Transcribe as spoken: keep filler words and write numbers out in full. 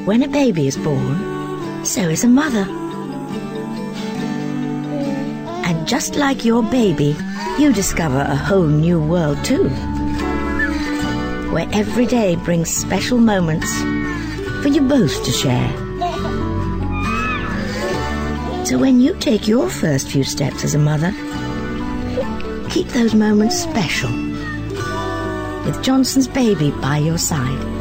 When a baby is born, so is a mother. And just like your baby, you discover a whole new world too, where every day brings special moments for you both to share. So when you take your first few steps as a mother, keep those moments special, with Johnson's Baby by your side.